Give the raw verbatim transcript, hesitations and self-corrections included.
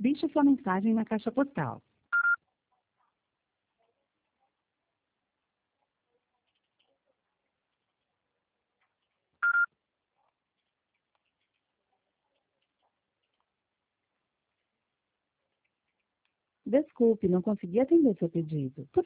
Deixe sua mensagem na caixa postal. Desculpe, não consegui atender seu pedido. Por